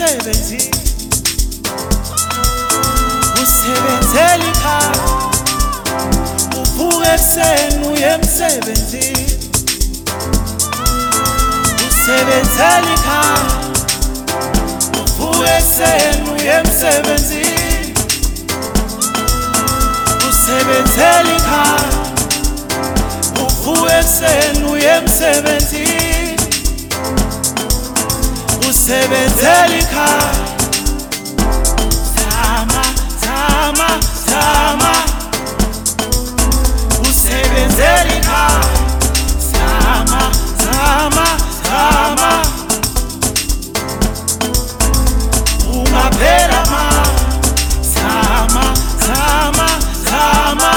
emsebenzini, usebenzela ikhaya, uvuka ekuseni uye emsebenzini, usebenzela ikhaya, uvuka ekuseni uye emsebenzini, usebenzela ikhaya, uvuka ekuseni uye emsebenzini, usebenzela ikhaya. Zama, zama, zama, usebenzela ikhaya. Zama, zama, zama, ungaphela ma. Zama, zama, zama,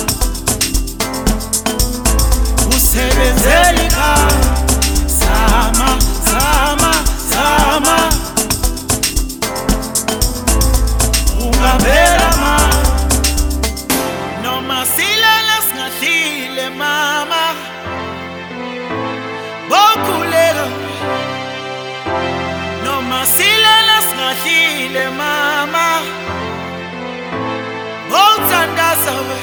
usebenzela ikhaya. Zama, zama, zama, ungaphela ma. Noma silala singadlile mama, bokhuleka. Noma silala singadlile mama, bothandaza we.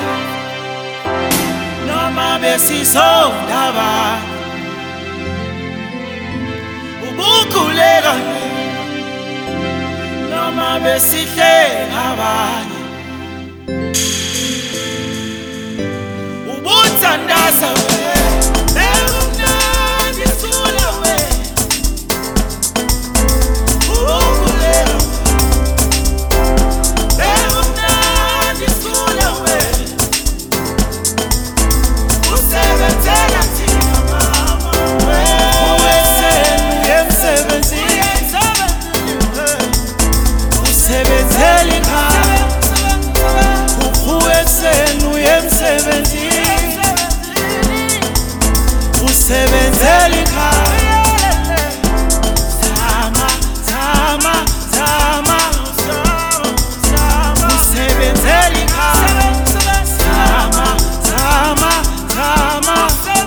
Noma besizondaba, ubukhuleka. Noma besihleka abanye, ubuthandaza we. Bekumnandi sula we, ubukhuleka. Bekumnandi sula we, usebenzela thina mama we. Uweseni emsebenzini, usebenzela ikhaya, uvuka ekuseni uye emsebenzini, usebenzela ikhaya. Zama, zama, zama, usebenzela ikhaya. Zama, zama, zama,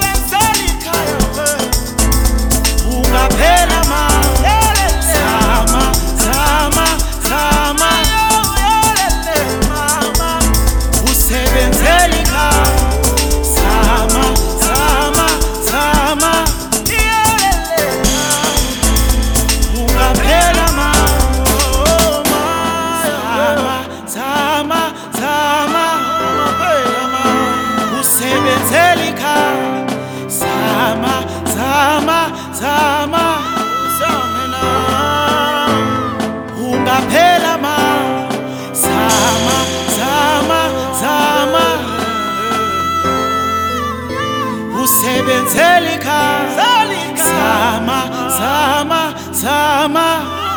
ungaphela ma. Zama, zama, zama, usebenzela ikhaya. Zama, zama, zama, ungaphela ma. Zama, zama, zama, usebenzela ikhaya. Zama, zama, zama, ungaphela ma. Zama, zama, zama, usebenzela ikhaya. Zama, zama, zama.